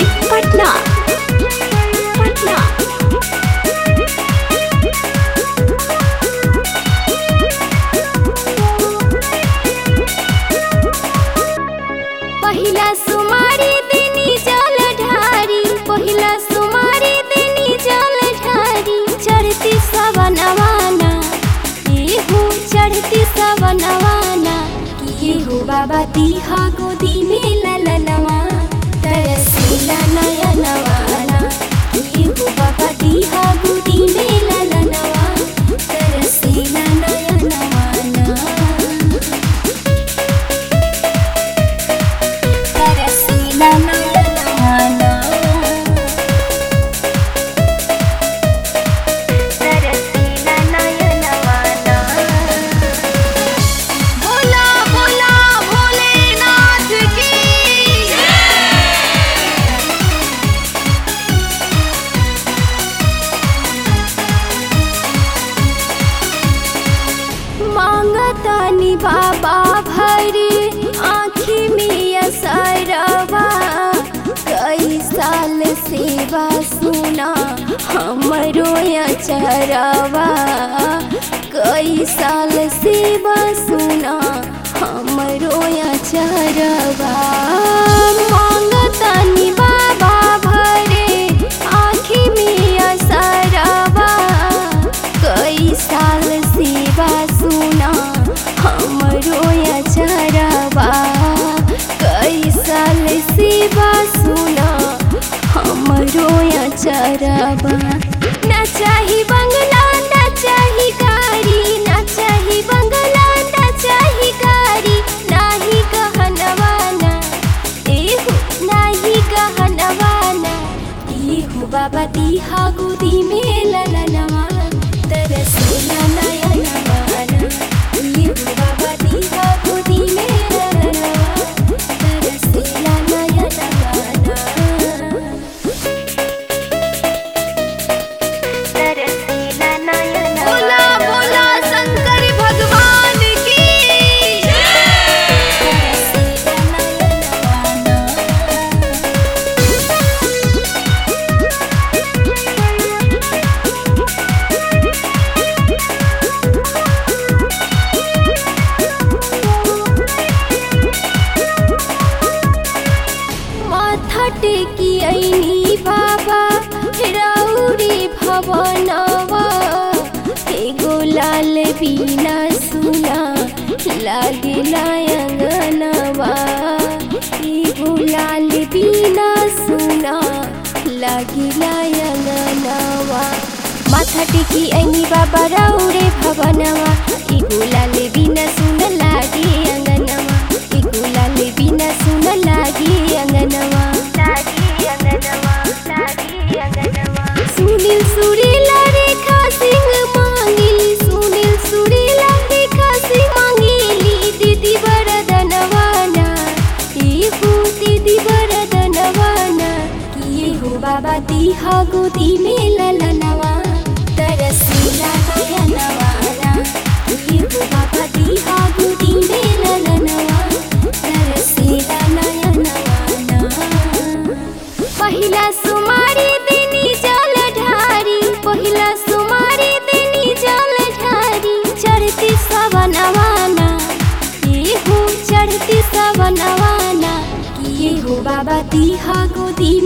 Music Patna Patna. पहिला सुमारी देनी जल ढारी, पहिला सुमारी देनी जल ढारी। चढ़ती सवनवाना येहू चढ़ती सवनवाना, येहू बाबा दीहा गोदी में ललनवा। तरसीला नयनवाना, येहू बाबा दीहा गोदी में ललनवा। तरसीला नयनवाना, तरसीला नयनवाना, तरसीला नयनवाना। भोला भोला भोलेनाथ की मांगतानी बाबा भरी आँखी में असरवा। कई साल सेवा सुना हमरो अचरवा, कई साल सेवा सुना हमरो अचरवा। मांगतानी बाबा भरे आँखी में असरवा। कई साल सेवा सुना हमरो अचरवा, कई साल सेवा सुना हमरो अचरवा। ना चाही बंगला ना चाही गाड़ी, ना चाही बंगला ना चाही गाड़ी। नाही कहनवाना एहू नाही कहनवाना, एहू बाबा दीहा गोदी में ललनवा। तरसीला नयनवाना, येहू बाबा दीहा गोदी में ललनवा। तरसीला नयनवाना, तरसीला नयनवाना। भोला भोला शंकर भगवान की तरसीला नयनवाना, माथा टेकी ऐनी बाबा राउरी भवनवा। एगो लाल बीना सुना लागिला अंगनवा, एगो लाल बीना सुना लागिला अंगनवा। माथा टेकी ऐनी बाबा राउरे भवनवा, एगो लाल बीना सुन लागे अंगनवा। एगो लाल बीना सुन लागे अंगनवा, लागे अंगनवा, लागे अंगनवा। सुनील सुरीला रेखा सिंह मांगिली, सुनील सुरीला रेखा सिंह मांगिली। दीदी वरदनवाना येहू दीदी वरदनवाना, येहू बाबा दीहा गोदी में ललनवा। तरसीला नयनवाना, येहू बाबा दीहा गोदी में ललनवा। तरसीला नयनवाना। पहिला सुमारी देनी जल ढारी, पहिला सुमारी देनी जल ढारी। चढ़ती सवनवाना येहू चढ़ती सवनवाना, येहू बाबा दीहा गोदी